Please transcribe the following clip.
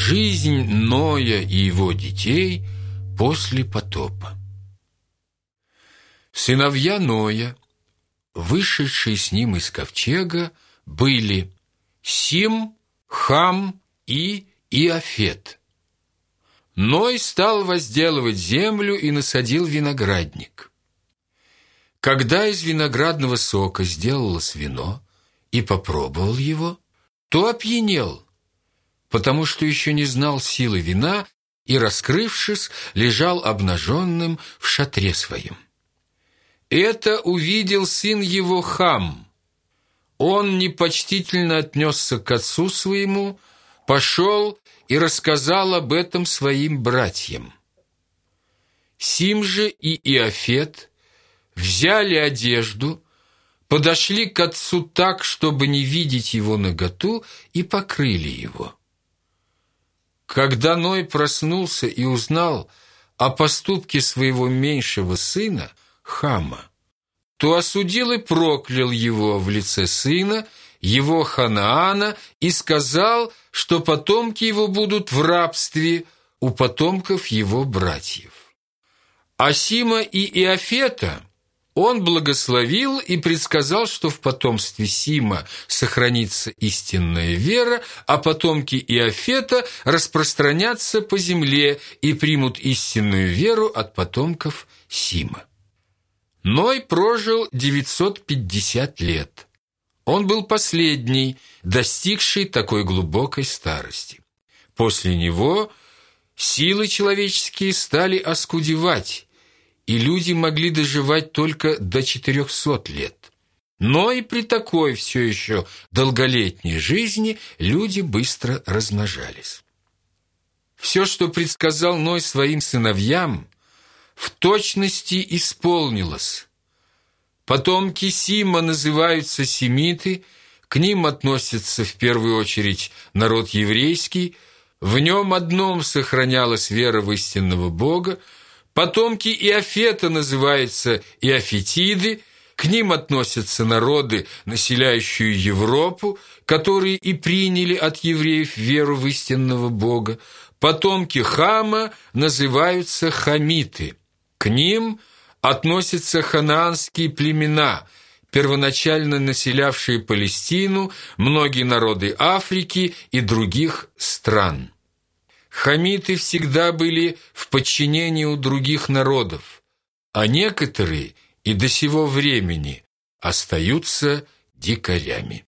Жизнь Ноя и его детей после потопа. Сыновья Ноя, вышедшие с ним из ковчега, были Сим, Хам и Иафет. Ной стал возделывать землю и насадил виноградник. Когда из виноградного сока сделалось вино и попробовал его, то опьянел, потому что еще не знал силы вина и, раскрывшись, лежал обнаженным в шатре своем. Это увидел сын его Хам. Он непочтительно отнесся к отцу своему, пошел и рассказал об этом своим братьям. Сим же и Иафет взяли одежду, подошли к отцу так, чтобы не видеть его наготу, и покрыли его. Когда Ной проснулся и узнал о поступке своего меньшего сына, Хама, то осудил и проклял его в лице сына, его Ханаана, и сказал, что потомки его будут в рабстве у потомков его братьев. А Сима и Иафета он благословил и предсказал, что в потомстве Сима сохранится истинная вера, а потомки Иафета распространятся по земле и примут истинную веру от потомков Сима. Ной прожил 950 лет. Он был последний, достигший такой глубокой старости. После него силы человеческие стали оскудевать, и люди могли доживать только до 400 лет. Но и при такой все еще долголетней жизни люди быстро размножались. Все, что предсказал Ной своим сыновьям, в точности исполнилось. Потомки Сима называются семиты, к ним относится в первую очередь народ еврейский, в нем одном сохранялась вера в истинного Бога. Потомки Иафета называются иафетиды, к ним относятся народы, населяющие Европу, которые и приняли от евреев веру в истинного Бога. Потомки Хама называются хамиты, к ним относятся ханаанские племена, первоначально населявшие Палестину, многие народы Африки и других стран. Хамиты всегда были в подчинении у других народов, а некоторые и до сего времени остаются дикарями.